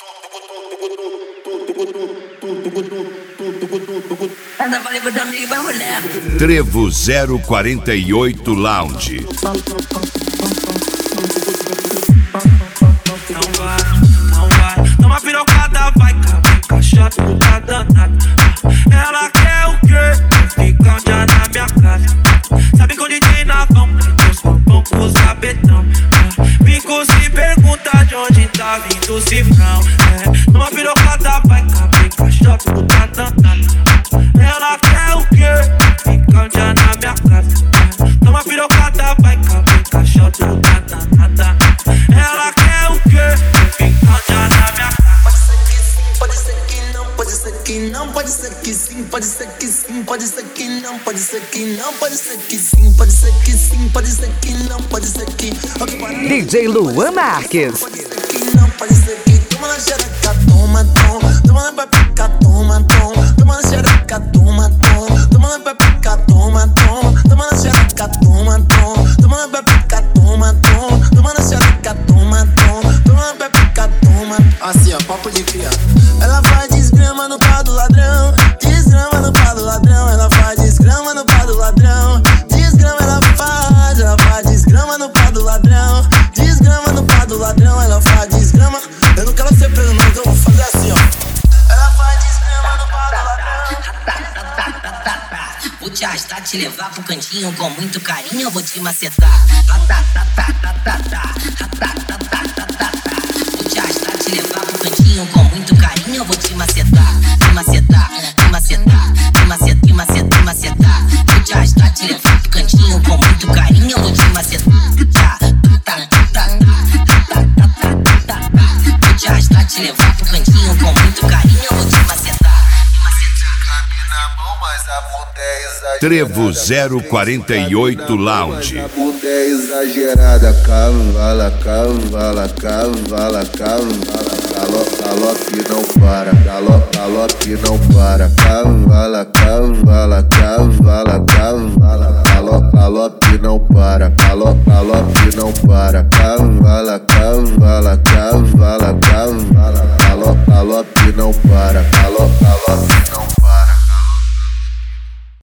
Trevo 048 Lounge. Não vai, toma pirocada, vai, caixota, tá danada. Ela quer o quê? Fica já na minha casa. Sabe que onde tem na mão, os copão com os rabetão. Fico se pergunta de onde tá vindo o cifrão. Toma pirocada, vai, caixota, tá danada. Ela quer o quê? Fica já na minha casa. Toma pirocada, vai, caixota, tá danada. Ela quer o quê? Fica já na minha casa. Pode ser que não, pode ser que não, pode ser que sim, pode ser que sim, pode ser que não, pode ser que não, pode ser que sim, pode ser que sim, pode ser que não, pode ser que. DJ Luan Marques. Pode ser que não, pode ser que. Toma na xereca, toma, toma, toma na pepeca, toma, toma, toma na xereca, toma, toma, toma na pepeca, toma, toma, toma na xereca, toma, toma, toma na pepeca, toma, toma, toma na xereca, toma, toma, toma na pepeca, toma. Assim ó, papo de cria. Ela faz desgrama no pau do ladrão, desgrama no pau do ladrão. Ela faz desgrama no pau do ladrão, desgrama ela faz desgrama no pau do ladrão, desgrama no pau do ladrão. Ela faz desgrama, eu não quero ser preso não, então eu vou fazer assim ó. Ela faz desgrama no pau do ladrão. Vou te arrastar, te levar pro cantinho com muito carinho, eu vou te macetar. Vou te arrastar, te levar pro cantinho com muito carinho, eu vou te macetar. Te macetar, te macetar, te macetar, te macetar, te macetar. Vou te arrastar, te levar pro cantinho com muito carinho, eu vou te macetar. Vou te arrastar, te levar pro cantinho com muito carinho, eu vou te macetar. Trevo 048 Lounge. A puta é exagerada, cavala, cavala, cavala, cavala. Galope não para, galope não para. Cavala, cavala, cavala, cavala. Galope não para, galope não para. Cavala, cavala, cavala, cavala. Galope não para, galope não para.